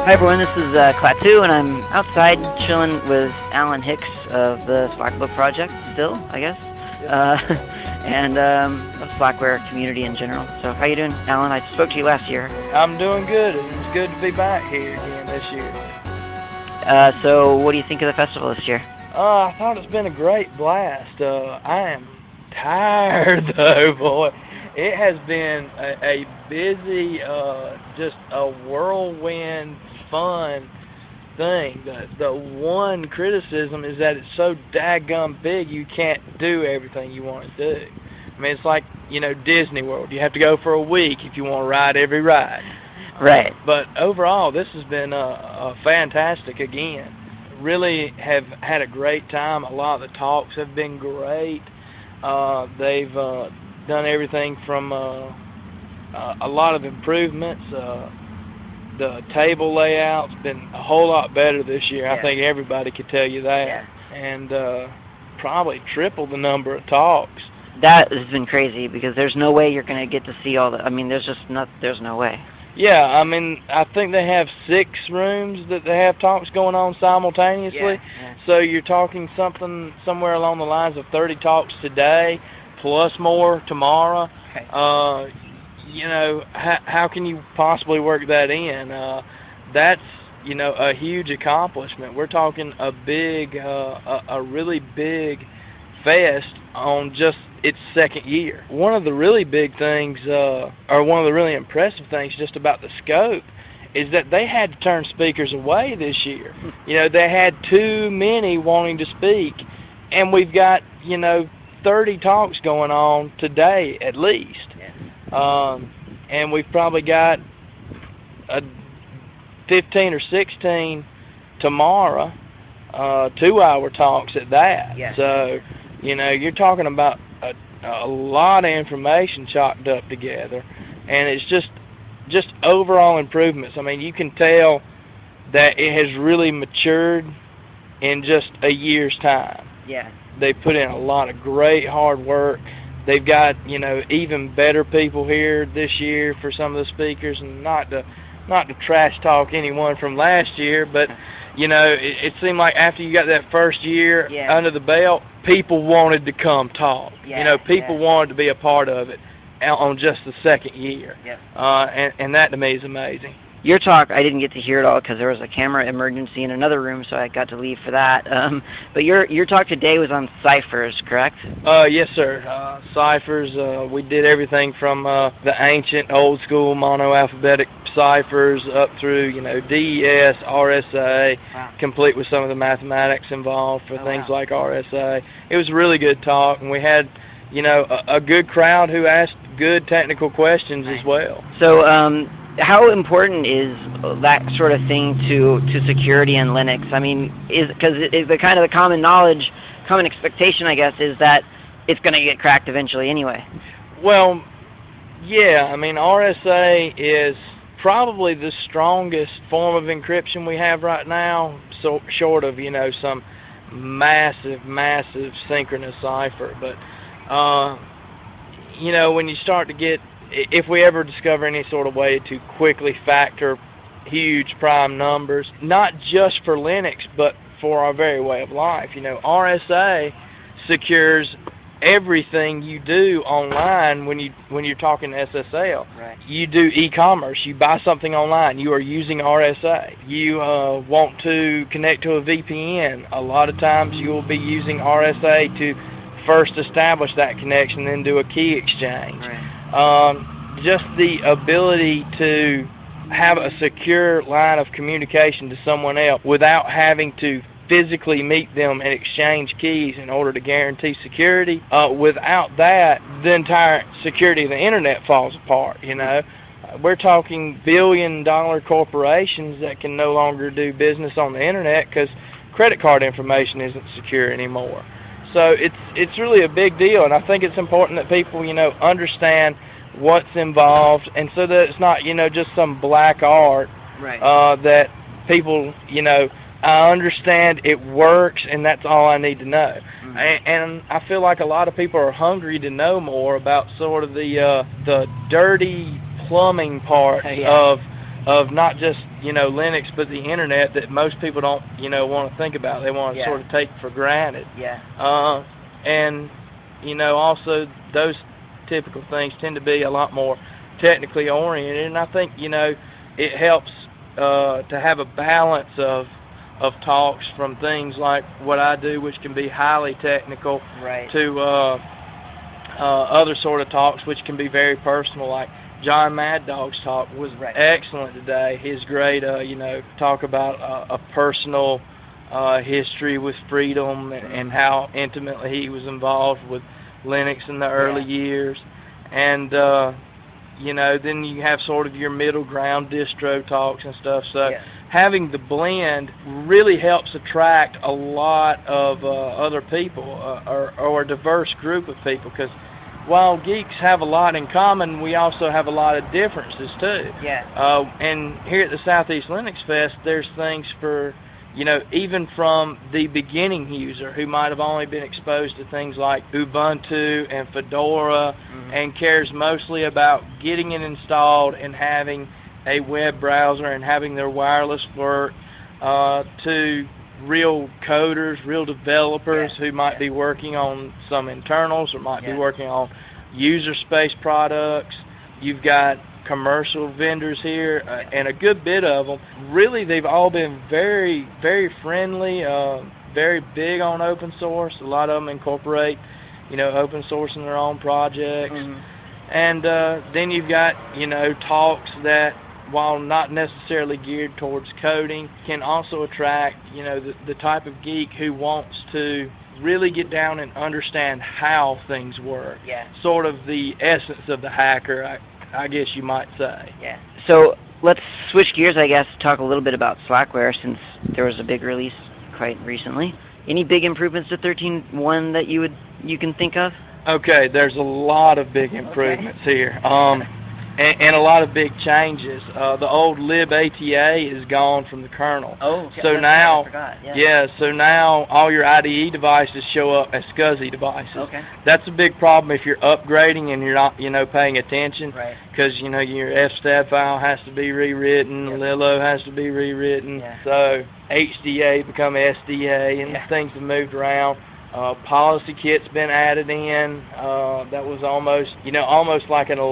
Hi everyone, this is Klaatu, and I'm outside chilling with Alan Hicks of the Slackbook Project, still, I guess, Yep. and of Slackware community in general. So how you doing, Alan? I spoke to you last year. I'm doing good, and it's good to be back here again this year. So what do you think of the festival this year? I thought it's been a great blast. I am tired though, boy. It has been a busy, just a whirlwind, fun thing. The one criticism is that it's so daggum big, you can't do everything you want to do. I mean, it's like, Disney World. You have to go for a week if you want to ride every ride. Right. But overall, this has been a fantastic again. Really have had a great time. A lot of the talks have been great. They've done everything from a lot of improvements. The table layout's been a whole lot better this year. Yeah. I think everybody could tell you that. Yeah. And probably triple the number of talks. That has been crazy because there's no way you're going to get to see all the. I mean, there's no way. Yeah, I mean, I think they have 6 rooms that they have talks going on simultaneously. Yeah. So you're talking something somewhere along the lines of 30 talks today, plus more tomorrow. Okay. How can you possibly work that in? That's a huge accomplishment. We're talking a really big fest on just its second year. One of the really big things, or one of the really impressive things just about the scope, is that they had to turn speakers away this year. They had too many wanting to speak, and we've got 30 talks going on today at least. And we've probably got a 15 or 16 tomorrow, 2-hour talks at that. Yeah. So, you're talking about a lot of information chalked up together, and it's just overall improvements. I mean, you can tell that it has really matured in just a year's time. Yeah. They put in a lot of great hard work. They've got even better people here this year for some of the speakers, and not to trash talk anyone from last year, but it seemed like after you got that first year under the belt, people wanted to come talk. People wanted to be a part of it on just the second year. Yep. And that to me is amazing. Your talk, I didn't get to hear it all because there was a camera emergency in another room, so I got to leave for that. But your talk today was on ciphers, correct? Yes, sir. Ciphers. We did everything from the ancient, old school monoalphabetic ciphers up through DES, RSA, complete with some of the mathematics involved for things like RSA. It was a really good talk, and we had a good crowd who asked good technical questions as well. So, how important is that sort of thing to security in Linux? I mean, because the kind of the common knowledge, common expectation, I guess, is that it's going to get cracked eventually anyway. Well, yeah. I mean, RSA is probably the strongest form of encryption we have right now, so short of some massive synchronous cipher. But when you start to get, if we ever discover any sort of way to quickly factor huge prime numbers, not just for Linux, but for our very way of life, RSA secures everything you do online when you're talking SSL. Right. You do e-commerce, you buy something online, you are using RSA. You want to connect to a VPN, a lot of times you will be using RSA to first establish that connection, then do a key exchange. Right. Just the ability to have a secure line of communication to someone else without having to physically meet them and exchange keys in order to guarantee security. Without that, the entire security of the internet falls apart. We're talking billion-dollar corporations that can no longer do business on the internet because credit card information isn't secure anymore. So it's really a big deal, and I think it's important that people understand what's involved, and so that it's not just some black art. Right. That people I understand it works, and that's all I need to know. Mm-hmm. And I feel like a lot of people are hungry to know more about sort of the dirty plumbing part of not just Linux, but the internet that most people don't, want to think about. They want to Yeah. sort of take for granted. Yeah. And, also those typical things tend to be a lot more technically oriented. And I think, it helps to have a balance of talks from things like what I do, which can be highly technical, Right. to other sort of talks, which can be very personal, like John Mad Dog's talk was Right. excellent today. His great, talk about a personal history with Freedom and how intimately he was involved with Linux in the early years. And, then you have sort of your middle ground distro talks and stuff. So having the blend really helps attract a lot of other people or a diverse group of people, because while geeks have a lot in common, we also have a lot of differences too. Yeah. And here at the Southeast Linux Fest, there's things for, even from the beginning user who might have only been exposed to things like Ubuntu and Fedora and cares mostly about getting it installed and having a web browser and having their wireless work, to real coders, real developers who might be working on some internals or might be working on user space products. You've got commercial vendors here, and a good bit of them. Really, they've all been very, very friendly, very big on open source. A lot of them incorporate, open source in their own projects. And then you've got, talks that, while not necessarily geared towards coding, can also attract, the type of geek who wants to really get down and understand how things work. Yeah. Sort of the essence of the hacker, I guess you might say. Yeah. So let's switch gears, I guess, talk a little bit about Slackware, since there was a big release quite recently. Any big improvements to 13.1 that you can think of? Okay, there's a lot of big improvements here. And a lot of big changes. The old libATA is gone from the kernel. Oh, so that's now, right, I forgot. So now all your IDE devices show up as SCSI devices. Okay. That's a big problem if you're upgrading and you're not, paying attention. Right. Because, your FSTAT file has to be rewritten, Lilo has to be rewritten. Yeah. So HDA become SDA, and things have moved around. Policy kit's been added in. That was almost like an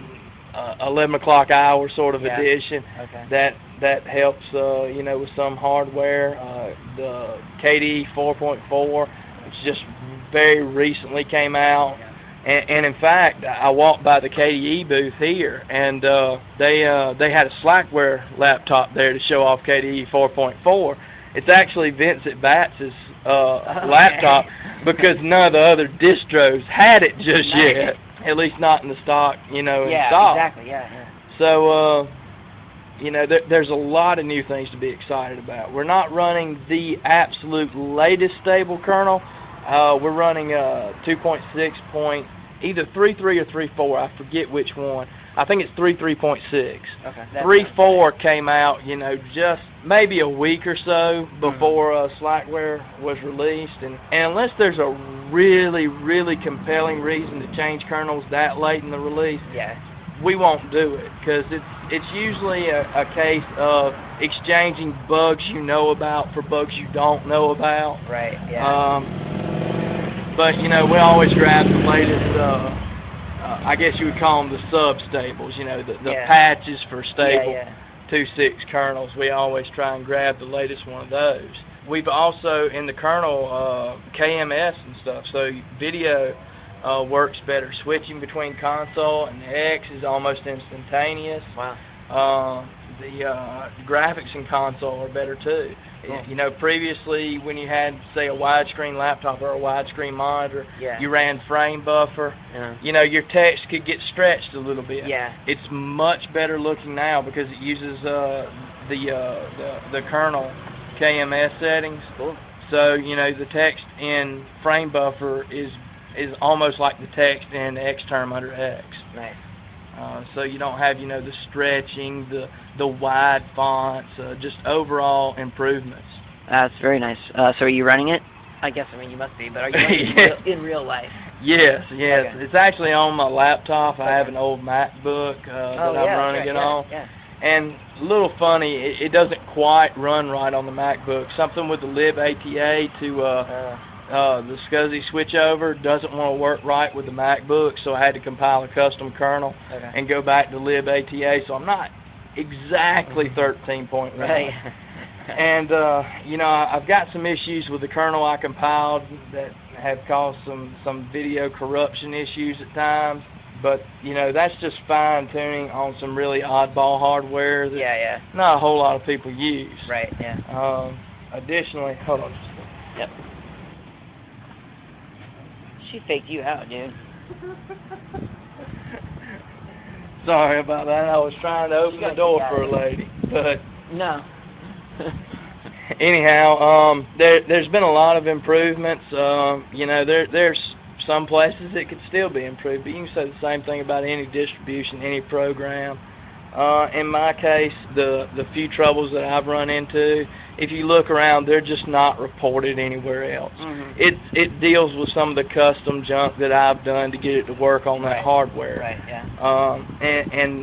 11 o'clock hour sort of edition. Okay. That helps, with some hardware. The KDE 4.4, which just very recently came out. And in fact, I walked by the KDE booth here, and they had a Slackware laptop there to show off KDE 4.4. It's actually Vincent Batts' laptop, because none of the other distros had it just yet. At least not in the stock, installed. Exactly. So, there's a lot of new things to be excited about. We're not running the absolute latest stable kernel. We're running 2.6 either 3.3 or 3.4. I forget which one. I think it's 3.3.6. Okay. 3.4 came out, just maybe a week or so before Slackware was released, and unless there's a really, really compelling reason to change kernels that late in the release, we won't do it, because it's usually a case of exchanging bugs you know about for bugs you don't know about. Right. Yeah. But we always grab the latest. I guess you would call them the sub-stables, the patches for stable 2.6 kernels. We always try and grab the latest one of those. We've also, in the kernel, KMS and stuff, so video works better. Switching between console and the X is almost instantaneous. Wow. The graphics in console are better too. Cool. Previously when you had, say, a widescreen laptop or a widescreen monitor, you ran frame buffer. Your text could get stretched a little bit. It's much better looking now because it uses the kernel KMS settings. Cool. So the text in frame buffer is almost like the text in Xterm under X. Nice. So you don't have, the stretching, the wide fonts, just overall improvements. That's very nice. So are you running it? I guess, you must be, but are you running it in real life? Yes. Okay. It's actually on my laptop. I have an old MacBook that I'm running it on. And a little funny, it doesn't quite run right on the MacBook. Something with the libATA to the SCSI switchover doesn't want to work right with the MacBook, so I had to compile a custom kernel and go back to libATA. So I'm not exactly 13.1. Right. And you know, I've got some issues with the kernel I compiled that have caused some video corruption issues at times. But you know, that's just fine tuning on some really oddball hardware that not a whole lot of people use. Right. Yeah. Additionally, hold on just a second. Yep. She faked you out, dude. Sorry about that. I was trying to open the door for a lady, but no. Anyhow, there's been a lot of improvements. You know, there's some places it could still be improved, but you can say the same thing about any distribution, any program. In my case, the few troubles that I've run into, if you look around, they're just not reported anywhere else. It deals with some of the custom junk that I've done to get it to work on that hardware. Right. Yeah. And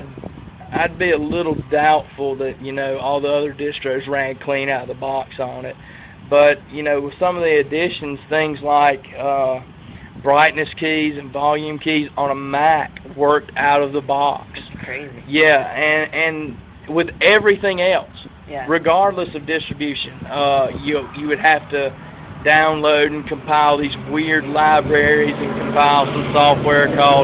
I'd be a little doubtful that, you know, all the other distros ran clean out of the box on it. But, you know, with some of the additions, things like brightness keys and volume keys on a Mac worked out of the box. That's crazy. Yeah, and with everything else, regardless of distribution, you would have to download and compile these weird libraries and compile some software called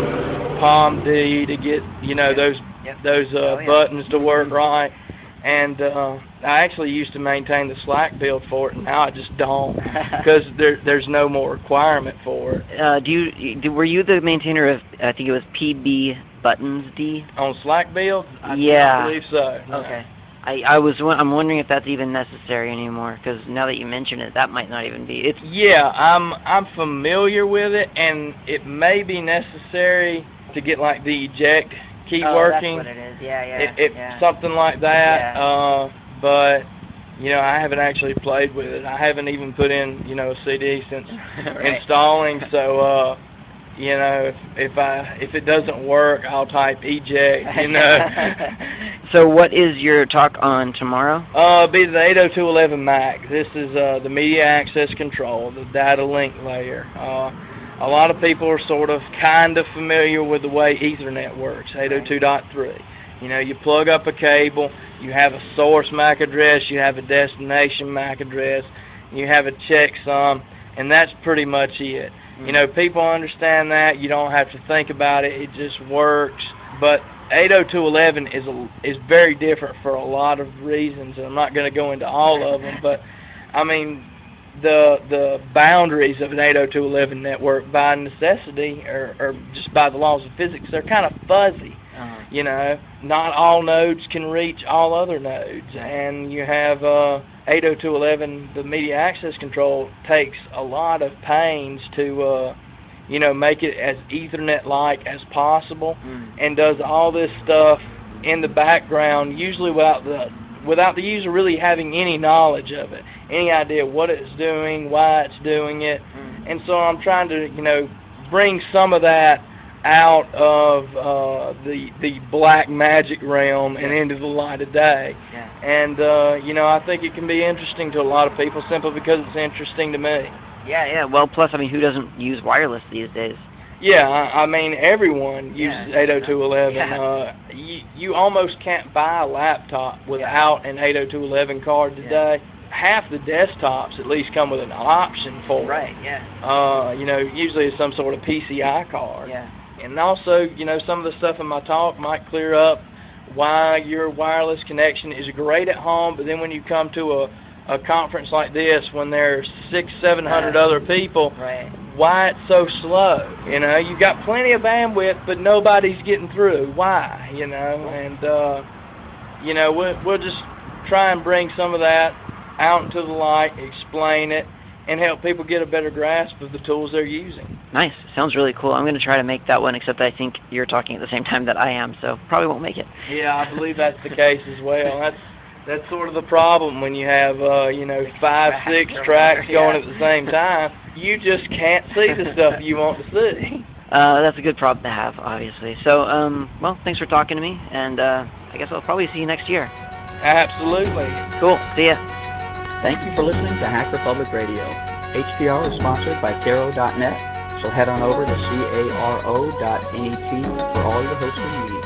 POMD to get, you know, those buttons to work right. And I actually used to maintain the Slack build for it, and now I just don't because there's no more requirement for it. Were you the maintainer of, I think it was PB Buttons D? On Slack build? I don't believe so. No. Okay. I'm wondering if that's even necessary anymore, because now that you mention it, that might not even be. Yeah, I'm familiar with it, and it may be necessary to get like the eject key working. That's what it is. Yeah. Something like that. But you know, I haven't actually played with it. I haven't even put in, you know, a CD since installing. So you know, if it doesn't work, I'll type eject. You know. So what is your talk on tomorrow? Be the 802.11 Mac. This is the media access control, the data link layer. A lot of people are sort of kind of familiar with the way Ethernet works, 802.3. You know, you plug up a cable, you have a source MAC address, you have a destination MAC address, you have a checksum, and that's pretty much it. You know, people understand that. You don't have to think about it. It just works. But 802.11 is very different for a lot of reasons, and I'm not going to go into all of them. But I mean, the boundaries of an 802.11 network by necessity or just by the laws of physics, they're kind of fuzzy. You know, not all nodes can reach all other nodes, and you have 802.11, the media access control takes a lot of pains to you know, make it as Ethernet-like as possible, and does all this stuff in the background, usually without the user really having any knowledge of it, any idea what it's doing, why it's doing it. And so I'm trying to, you know, bring some of that out of the black magic realm and into the light of day. And you know, I think it can be interesting to a lot of people simply because it's interesting to me. Yeah. Well, plus, I mean, who doesn't use wireless these days? Yeah, I mean, everyone uses 802.11. You almost can't buy a laptop without an 802.11 card today. Half the desktops at least come with an option for it. You know, usually it's some sort of PCI card. And also, you know, some of the stuff in my talk might clear up why your wireless connection is great at home, but then when you come to a conference like this, when there's 600-700 other people, why it's so slow. You know, you got plenty of bandwidth, but nobody's getting through. Why? You know, and you know, we'll just try and bring some of that out into the light, explain it, and help people get a better grasp of the tools they're using. Nice. Sounds really cool. I'm going to try to make that one, except I think you're talking at the same time that I am, so probably won't make it. Yeah, I believe that's the case as well. That's sort of the problem when you have, you know, 5, 6 tracks going at the same time. You just can't see the stuff you want to see. That's a good problem to have, obviously. So, well, thanks for talking to me, and I guess I'll probably see you next year. Absolutely. Cool. See ya. Thank you for listening to Hacker Public Radio. HPR is sponsored by Caro.net, so head on over to caro.net for all your hosting needs.